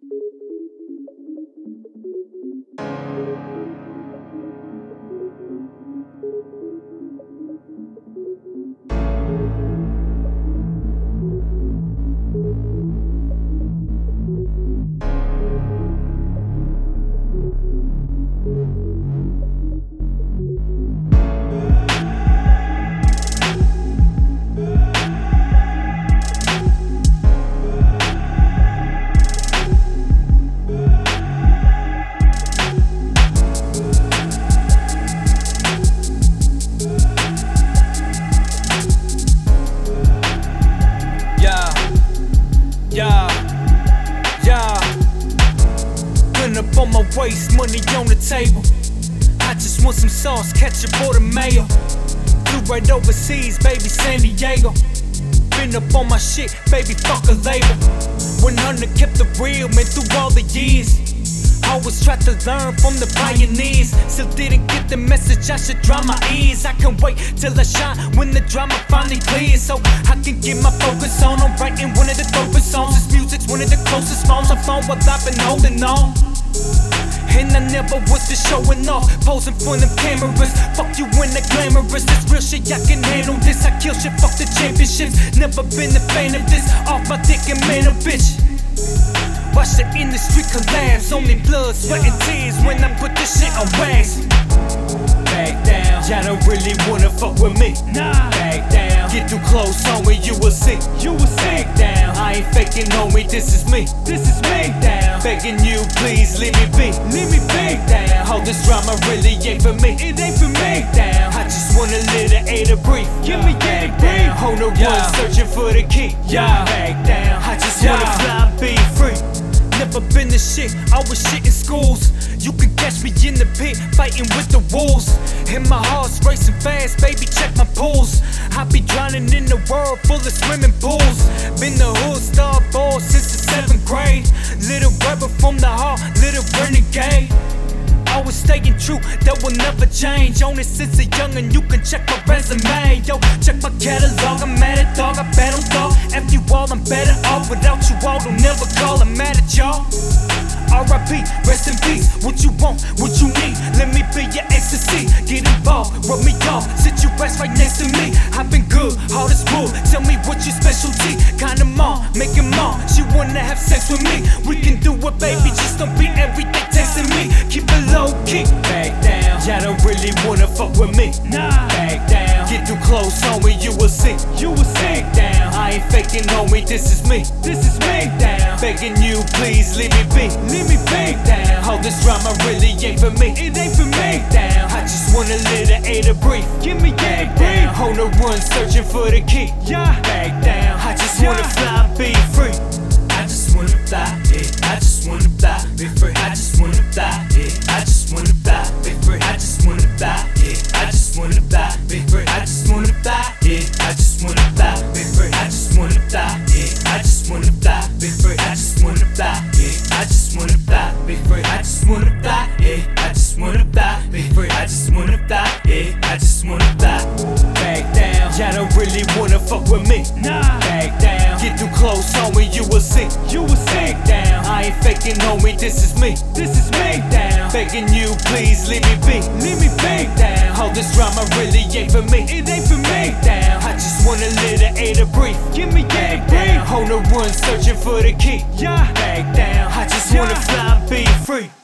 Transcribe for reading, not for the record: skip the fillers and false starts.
Gun up on my waist, money on the table. I just want some sauce, ketchup or the mayo. Flew right overseas, baby, San Diego. Been up on my shit, baby, fuck a label. 100 kept it real, man, through all the years. Always tried to learn from the pioneers. Still didn't get the message, I should dry my ears. I can wait till I shine when the drama finally clears, so I can get my focus on. I'm writing one of the dopest songs. This music's one of the closest phones I found while I've been holding on. And I never was just showing off, posing for them cameras. Fuck you when the glamorous, this real shit, I can handle this. I kill shit, fuck the championships. Never been a fan of this, off my dick and man a bitch. Watch the industry collapse, only blood, sweat and tears when I put this shit on wax. Back down, y'all don't really wanna fuck with me. Nah, back down, get too close, homie, you will see. You will see. Back down, I ain't faking, homie, this is me. This is me. Back down, begging you, please leave me be. Leave me back down, hold this drama really ain't for me. It ain't for me. Back down, I just want a little air to breathe. Give me back down, hold the one searching for the key. Yeah, back down, I just wanna fly and be free. Never been the shit, always shit in schools. You can catch me in the pit, fighting with the wolves. And my heart's racing fast, baby, check my pulse. I be drowning in the world full of swimming pools. Been the hood star boy since the 7th grade. Little rebel from the heart, little renegade. Always staying true, that will never change. On it since a youngin', you can check my resume. Yo, check my catalog, I'm mad at dog, I bet on dog. F you all, I'm better off without you all, don't never call, I'm mad at y'all. R.I.P., rest in peace, what you want, what you need, let me be your ecstasy. Get involved, rub me off, sit your ass right next to me. I've been good, hard as wood, tell me what your specialty. Kinda mom, make him mom, she wanna have sex with me. We can do it, baby, just don't be everything texting me. Keep it low key, back down, y'all don't really wanna fuck with me. Nah, back down, get too close, homie, you will see. You will see. Back down, I ain't faking, homie, this is me. This is me. Back down, begging you, please leave me be. Leave me back down, all this drama really ain't for me. It ain't for me. Back down, I just want a little air to breathe. Give me back down, on the run searching for the key. Yeah, back down, I just wanna fly and be free. I just wanna fly, yeah. I just wanna fly, be free. I just wanna fly, yeah. I just wanna fly, be free. I just wanna fly, yeah. I just wanna fly, be free. I just wanna fly, yeah. I just wanna fly, be free. I just wanna fly, yeah. I just wanna fly, be free. I just wanna fly, yeah. I just wanna fly, be free. I just wanna fly, yeah. I just wanna fly, be free. I just wanna fly, yeah. I just wanna fly. Back down, y'all don't really wanna fuck with me. Nah, back down, get too close, homie, you will see. You will see. Back down, I ain't faking, homie, this is me. This is me. Back down, begging you, please leave me be. Leave me back down, all this drama really ain't for me. It ain't for me. Back down, I just want a little air to breathe. Give me back down, on the run searching for the key. Yeah, back down, I just wanna fly and be free.